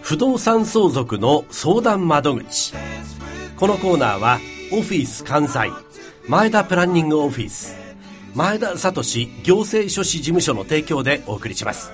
不動産相続の相談窓口。このコーナーはオフィス関西前田プランニングオフィス前田聡行政書士事務所の提供でお送りします。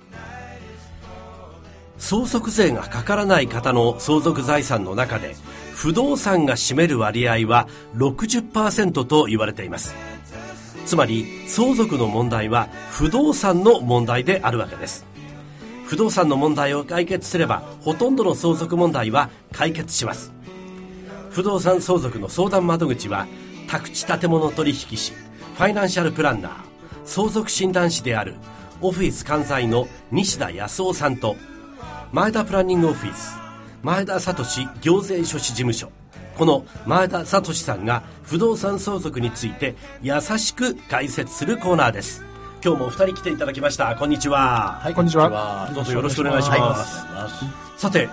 相続税がかからない方の相続財産の中で不動産が占める割合は 60% と言われています。つまり相続の問題は不動産の問題であるわけです。不動産の問題を解決すればほとんどの相続問題は解決します。不動産相続の相談窓口は宅地建物取引士、ファイナンシャルプランナー、相続診断士であるオフィス関西の西田康夫さんと前田プランニングオフィス前田聡行政書士事務所、この前田聡さんが不動産相続について優しく解説するコーナーです。今日もお二人来ていただきました。こんにちは。 はい、こんにちは。 どうぞよろしくお願いします。さて、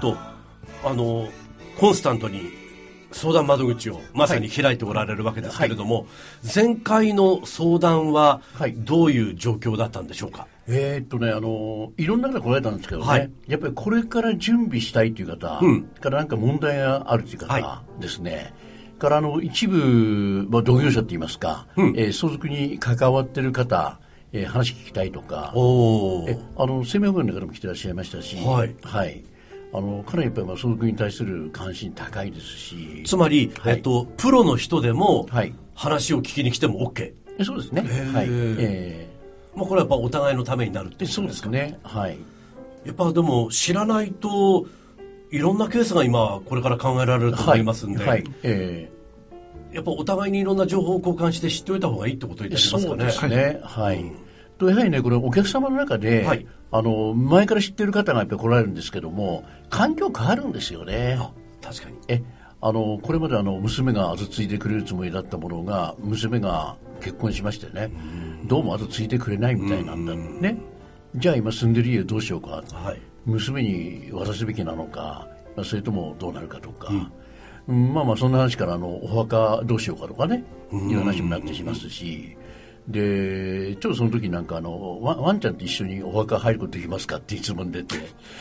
コンスタントに相談窓口をまさに開いておられるわけですけれども、前回の相談はどういう状況だったんでしょうか。 いろんな方来られたんですけどね、やっぱりこれから準備したいという方、からなんか問題があるという方ですね、から一部、同業者といいますか、相続に関わっている方、話聞きたいとか、生命保険の方も来てらっしゃいましたし、かなりやっぱり相続に対する関心高いですし、 つまり、プロの人でも話を聞きに来ても OK。 そうですね。 これはやっぱお互いのためになるっていうことですか。 そうですね。 やっぱでも知らないといろんなケースが今これから考えられると思いますんで、やっぱお互いにいろんな情報を交換して知っておいた方がいいってことになりますかね。 そうですね。とやはりね、これお客様の中で、前から知っている方がやっぱり来られるんですけども、環境変わるんですよね。 確かに。 これまで娘が後継いでくれるつもりだったものが、娘が結婚しましてね、どうも後継いでくれないみたいなんだね。じゃあ今住んでる家どうしようか、娘に渡すべきなのか、それともどうなるかとか、そんな話からお墓どうしようかとかね、いう話もなってしますし、でちょうどその時なんかワンちゃんと一緒にお墓入ることできますかって質問出て、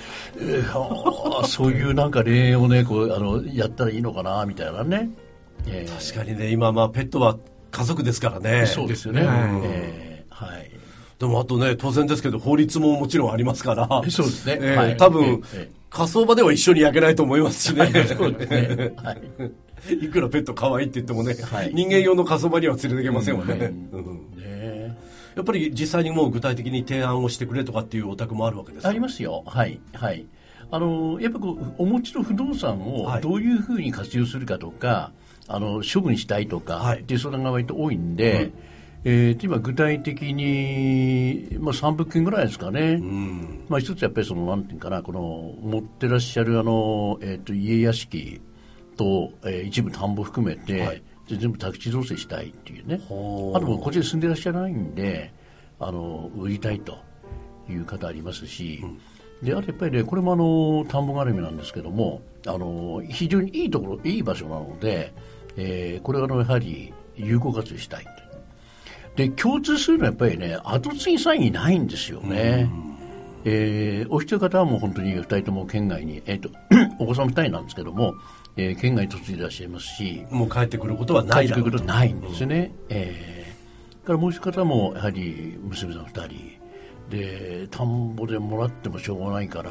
そういうなんか恋愛をねやったらいいのかなみたいなね。 確かにね、今ペットは家族ですからね。 そうですよね。 でもあとね、当然ですけど法律ももちろんありますから、 そうですね。 多分、火葬場では一緒に焼けないと思いますしね。 そうですね。 いくらペット可愛いって言ってもね、人間用の火葬場には連れてけませんわね。やっぱり実際にもう具体的に提案をしてくれとかっていうお宅もあるわけですか。 ありますよ。やっぱりお持ちの不動産をどういうふうに活用するかとか、処分したいとかっていう相談が割と多いんで、今具体的に、3物件ぐらいですかね。一つやっぱりなんていうかな、この持ってらっしゃる家屋敷と、一部田んぼ含めて、全部宅地造成したいっていうね。あともこっちで住んでらっしゃらないんで、売りたいという方ありますし、であとやっぱりね、これも田んぼ絡みなんですけども、非常にいいところ、いい場所なので、これはやはり有効活用したいと。で共通するのはやっぱりね、後継ぎさんいないんですよね。お一人方はもう本当に2人とも県外に、お子さん2人なんですけども、県外に嫁いでいらっしゃいますし、 もう帰ってくることはないだろうと。 帰ってくることはないんですよね。からもう一方もやはり娘さん2人で、田んぼでもらってもしょうがないから、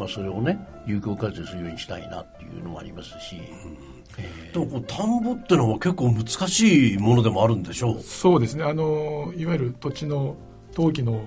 それをね有効活用するようにしたいなっていうのもありますし、 でも田んぼってのは結構難しいものでもあるんでしょう。 そうですね。いわゆる土地の登記の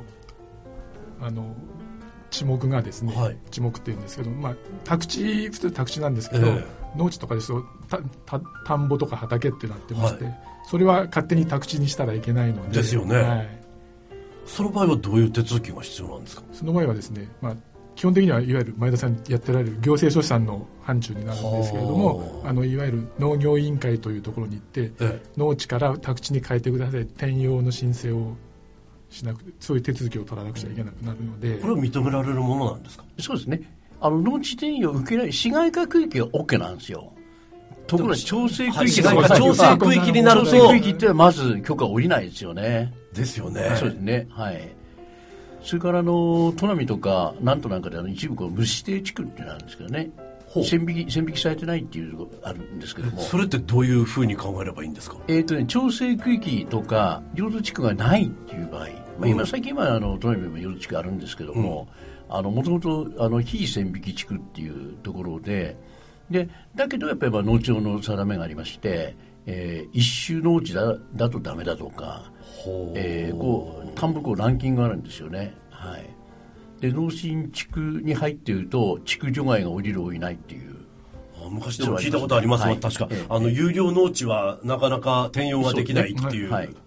地目がですね、地目っていうんですけど、宅地、普通宅地なんですけど、農地とかですと田んぼとか畑ってなってまして、それは勝手に宅地にしたらいけないので。 ですよね。その場合はどういう手続きが必要なんですか。 その場合はですね、基本的にはいわゆる前田さんやってられる行政書士さんの範疇になるんですけれども、いわゆる農業委員会というところに行って、農地から宅地に変えてください、転用の申請をしなくて、そういう手続きを取らなくちゃいけなくなるので。 これは認められるものなんですか。 そうですね。農地転用を受けない市街化区域は OK なんですよ。ところが調整区域調整区域になると、 調整区域ってまず許可を下りないですよね。 ですよね。 そうですね。 それから砺波とか南砺なんかで一部無指定地区ってなんですけどね、線引きされてないっていうのがあるんですけども、 それってどういうふうに考えればいいんですか？ 調整区域とか領土地区がないっていう場合、最近は砺波も領土地区あるんですけども、もともと非線引き地区っていうところで、だけどやっぱり農地法の定めがありまして、一周農地だとダメだとか、田んぼランキングがあるんですよね。はい。で、農心地区に入っていると地区除外が降りる降りないっていう。 昔でも聞いたことあります、はい、確か、有料農地はなかなか転用ができないっていう。はい。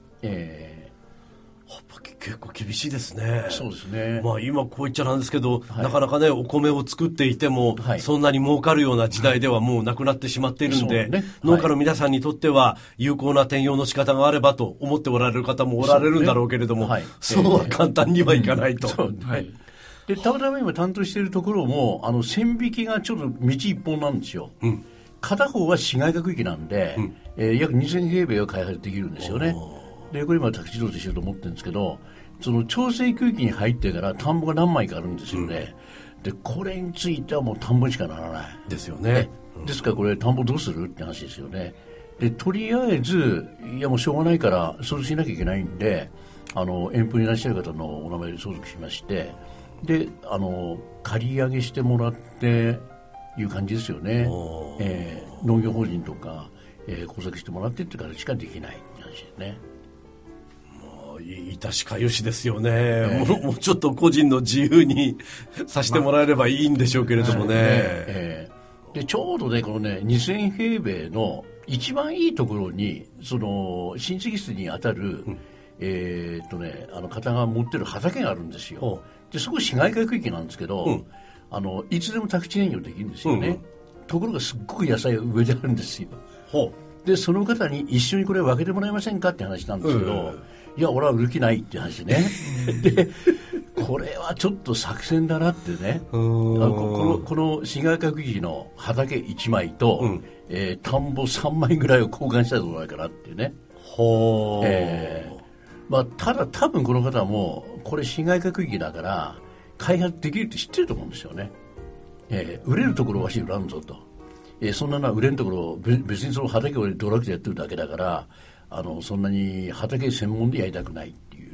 結構厳しいですね。 そうですね。 今こう言っちゃなんですけど、なかなかね、お米を作っていても、そんなに儲かるような時代ではもうなくなってしまっているんで、農家の皆さんにとっては有効な転用の仕方があればと思っておられる方もおられるんだろうけれども、そうは簡単にはいかないと。 で、たまたま今担当しているところも、線引きがちょっと道一本なんですよ。片方は市街化区域なんで、約2000平米を開発できるんですよね。で、これ今宅地造成しようと思ってるんですけど、その調整区域に入ってから田んぼが何枚かあるんですよね。で、これについてはもう田んぼにしかならない。 ですよね。 ですからこれ田んぼどうするって話ですよね。で、とりあえず、いやもうしょうがないから相続しなきゃいけないんで、遠方にいらっしゃる方のお名前で相続しまして、で、借り上げしてもらっていう感じですよね。農業法人とか、工作してもらってってからしかできないって話ですね。 致しかゆしですよね、もうちょっと個人の自由にさせてもらえればいいんでしょうけれどもね。 でちょうどねこのね2000平米の一番いいところにその親戚室に当たる、方が持ってる畑があるんですよ。でそこ市街化区域なんですけど、いつでも宅地転用できるんですよね。ところがすっごく野菜が植えてあるんですよ。でその方に一緒にこれ分けてもらえませんかって話なんですけど、いや俺は売る気ないって話ね。でこれはちょっと作戦だなってね。この市街化区域の畑1枚と、田んぼ3枚ぐらいを交換したらどうなるかなっていうね。ただ多分この方もこれ市街化区域だから開発できるって知ってると思うんですよね。売れるところはし売らんぞと。そんなのは売れんところ別にその畑をドラッグでやってるだけだからそんなに畑専門でやりたくないっていう。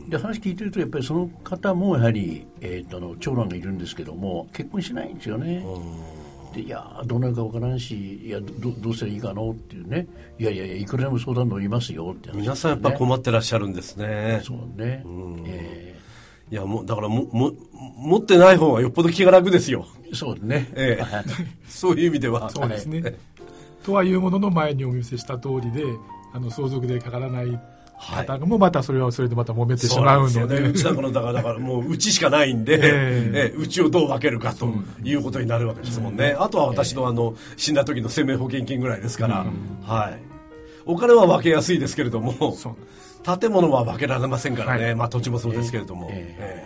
で話聞いてるとやっぱりその方もやはり、長男がいるんですけども結婚しないんですよね。でいやどうなるかわからんしいや どうしたらいいかのっていうね。いやいくらでも相談乗りますよって話、ね、 皆さんやっぱ困ってらっしゃるんですね。 そうね。 いやだから持ってない方がよっぽど気が楽ですよ。 そうね。 そういう意味ではそうですね。とはいうものの前にお見せした通りで相続でかからない方もまたそれはそれでまた揉めてしまうので、 うちだからもううちしかないんで、うちをどう分けるかということになるわけですもんね。あとは私の死んだ時の生命保険金ぐらいですから、お金は分けやすいですけれども建物は分けられませんからね。土地もそうですけれども、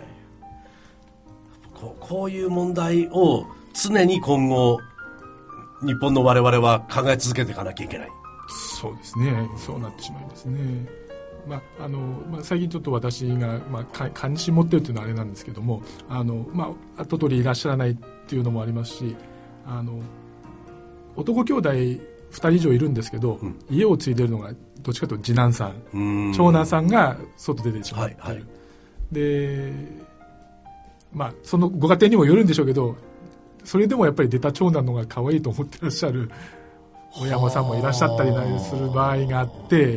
こういう問題を常に今後日本の我々は考え続けていかなきゃいけない。 そうですね。そうなってしまいますね。最近ちょっと私が、関心持ってるというのはあれなんですけども後取りいらっしゃらないっていうのもありますし男兄弟2人以上いるんですけど、家を継いでるのがどっちかというと次男さん長男さんが外出てしまっている、でそのご家庭にもよるんでしょうけどそれでもやっぱり出た長男の方が可愛いと思ってらっしゃる親御さんもいらっしゃったりする場合があって、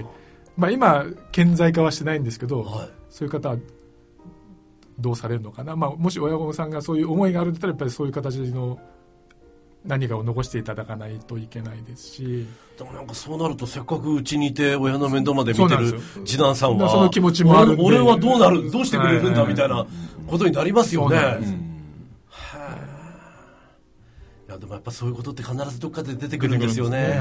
今顕在化はしてないんですけど、そういう方はどうされるのかな。もし親御さんがそういう思いがあるんだったらやっぱりそういう形の何かを残していただかないといけないですし。 でもなんかそうなるとせっかくうちにいて親の面倒まで見てる次男さんはその気持ちもあるんで俺はどうしてくれるんだみたいなことになりますよね。でもやっぱそういうことって必ずどっかで出てくるんですよね。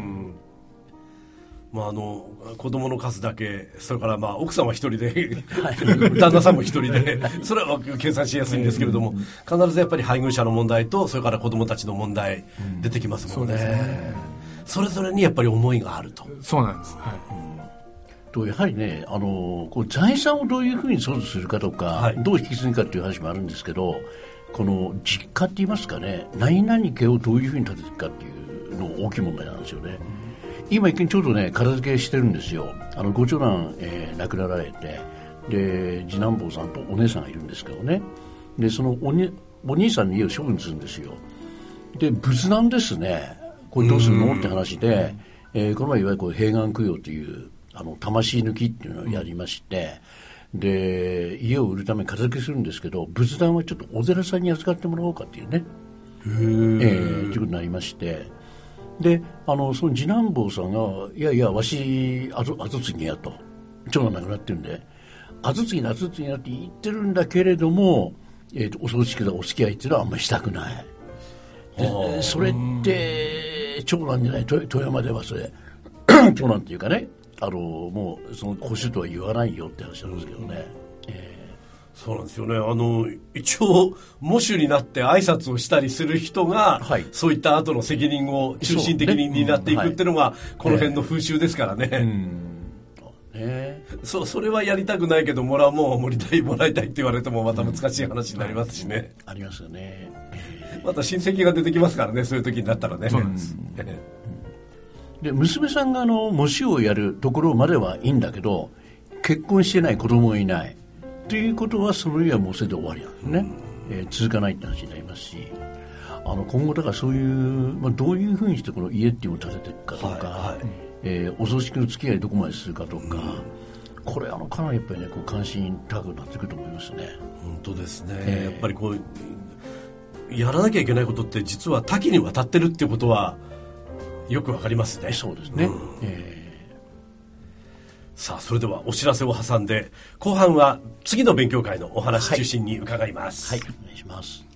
子供の数だけそれから奥さんは一人で旦那さんも一人でそれは計算しやすいんですけれども、必ずやっぱり配偶者の問題とそれから子供たちの問題出てきますもんね。それぞれにやっぱり思いがあると。 そうなんです。 とやはりね、こう財産をどういうふうに相続するかとか、はい、どう引き継ぐかという話もあるんですけど、この実家って言いますかね、何々家をどういうふうに建てていくかっていうの大きい問題なんですよね。今一見ちょうどね片付けしてるんですよ。ご長男、亡くなられて、で次男坊さんとお姉さんがいるんですけどね、でそのお兄さんの家を処分するんですよ。で仏壇ですね、これどうするのって話で、この前いわゆるこう閉眼供養という魂抜きっていうのをやりまして、で家を売るために片付けするんですけど、仏壇はちょっとお寺さんに預かってもらおうかっていうね、ということになりまして、でその次男坊さんがいやいやわし後継ぎやと、長男亡くなってるんで後継ぎなって言ってるんだけれども、お葬式だお付き合いっていうのはあんまりしたくない。でそれって長男じゃない、富山ではそれ長男っていうかね、もうその保守とは言わないよって話なんですけどね。 そうなんですよね。一応喪主になって挨拶をしたりする人が、はい、そういった後の責任を中心的に担っていくっていうのが、この辺の風習ですからね。それはやりたくないけどもらいたいって言われてもまた難しい話になりますしね。 ありますよね。 また親戚が出てきますからね、そういう時になったらね。そうなんです。 で娘さんが喪主をやるところまではいいんだけど、結婚してない子供がいないということはその家はもうそれで終わりなんですね。続かないって話になりますし、今後だからそういう、どういうふうにしてこの家っていうのを建てていくかとか、はいはい、お葬式の付き合いどこまでするかとか、これかなりやっぱりねこう関心高くなってくると思いますね。 本当ですね、やっぱりこうやらなきゃいけないことって実は多岐にわたってるっていうことはよくわかりますね。 そうですね。 さあそれではお知らせを挟んで後半は次の勉強会のお話中心に伺います。 はい、お願いします。